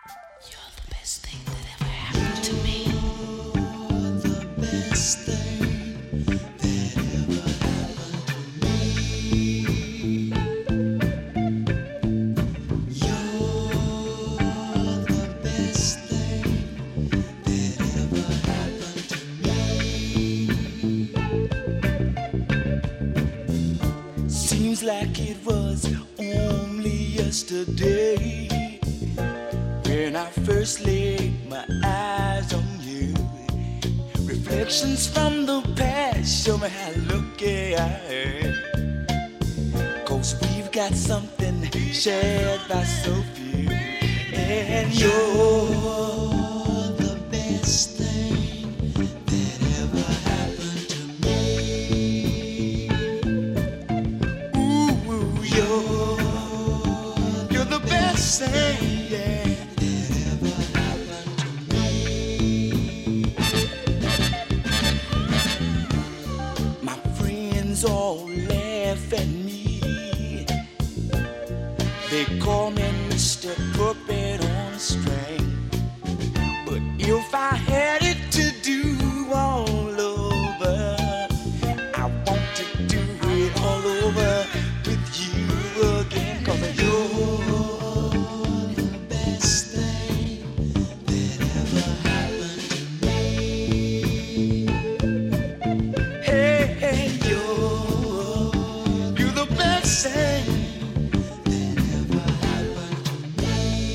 You're the best thing that ever happened to me. The best thing that ever happened to me. You're the best thing that ever happened to me. Seems like it was only yesterday when I first laid my eyes on you. Reflections from the past show me how lucky I am. 'Cause we've got something shared by so few. And you're the best thing that ever happened to me. Ooh, you're the best thing, yeah. All laugh at me. They call me Mr. Puppet on a string. But if I had it to do all over, I want to do it all over with you again. 'Cause you're the best thing that ever happened to me. Hey, you're the best thing that ever happened to me.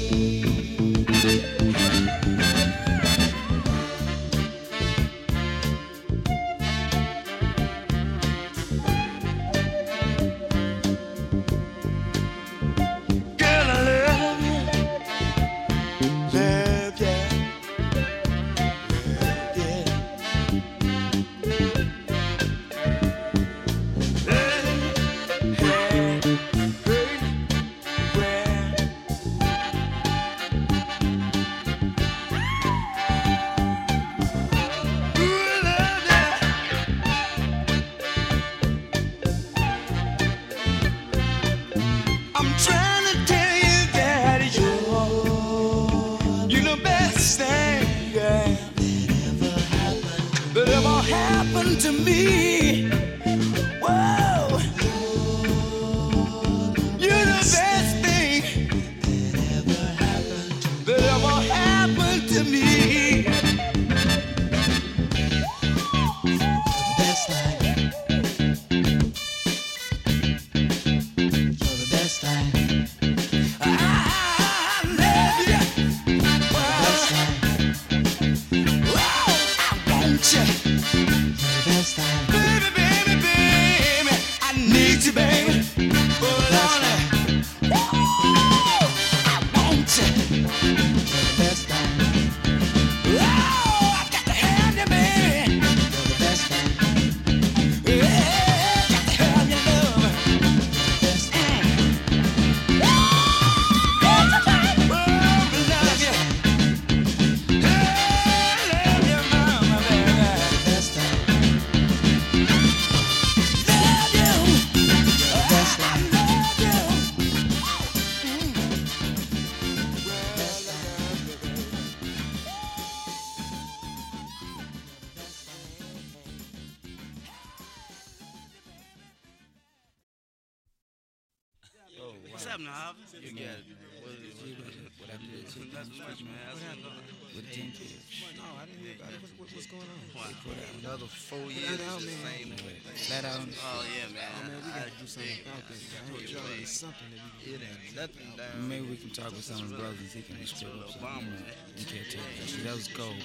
Girl, I love you, love you, love you. I'm trying to tell you that you're the best thing, yeah, that ever happened to me. Whoa, you're the best thing that ever happened to me. Best thing. You're the best thing. I love you. Best thing. Whoa, I want you. You're the best thing. Baby, baby, baby, I need you, baby. Hold on. Whoa, I want you. You're the best thing. Whoa, I got to have you, baby. You're the best thing. Yeah, got to have your love. You're the best thing. What's up, Nav? You got it. What happened to the chick? Not much, man. How's it going? With the 10 kids. No, I didn't hear about it. What's going on? Another 4 years. out, the man. same way. Flat out. Oh, yeah, man. Oh, man, we gotta do something about this. I heard y'all need something that we It can ain't nothing down. Maybe we can talk with some of his brothers. He can strip up something. You can't take that. That was cold.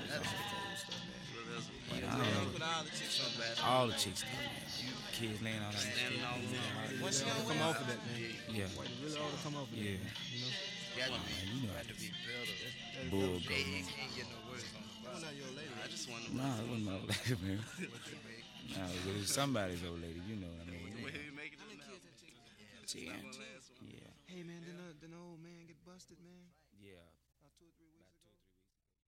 But I don't know. All the chicks, man. Kids laying on that. Standing all alone. Once you come off of that, man. Yeah. Really ought to come off of that. Yeah. You know? You know how to be bull go. I just want to. Nah, it wasn't my old lady, man. Nah, it was somebody's old lady. You know what I mean? Where you make it to now? 10. Yeah. Hey, man, didn't the old man get busted, man? Yeah.